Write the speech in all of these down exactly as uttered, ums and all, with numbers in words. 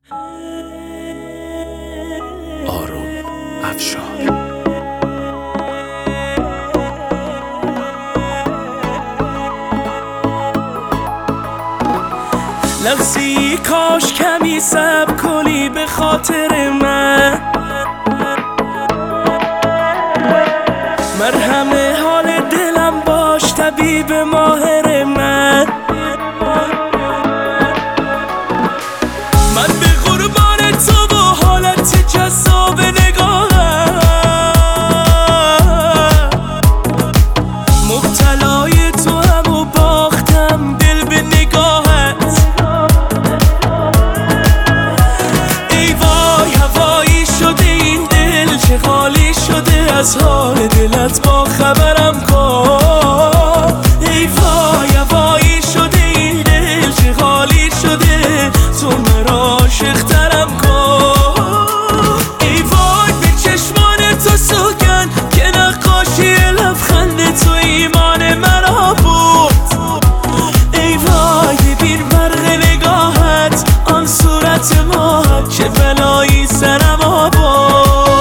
آروم افشار. لحظی کاش کمی صبر کنی به خاطر من، مرهم حال دلم باش طبیب ماهر من. من به قربان تو و حالت جذاب نگاهم، مبتلای تو هم و باختم دل به نگاهت. ای وای هوایی شده این دل، چه خالی شده از حال دلت با خبرم کن. ای وای هوایی شده این دل، چه خالی شده تو مرا عاشق‌ترم کن. ای وای به چشمان تو سوگن که نقاشی لبخند تو ایمان مرا بود. ای وای ببین برق نگاهت آن صورت ماهت، چه بلایی سرم آورد.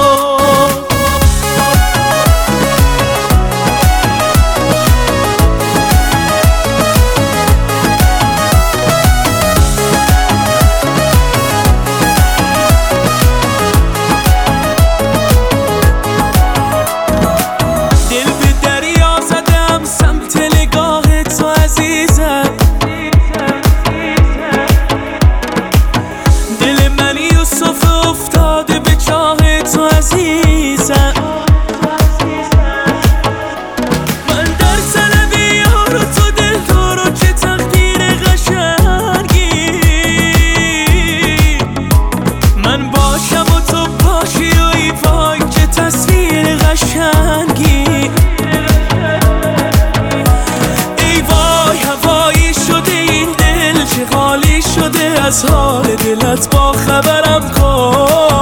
من در طلب یار و تو دل دار و چه تقدیر قشنگی، من باشم و تو باشی و ای وای چه تصویر قشنگی. ای وای هوایی شده این دل، چه خالی شده از حال دلت با خبرم کن.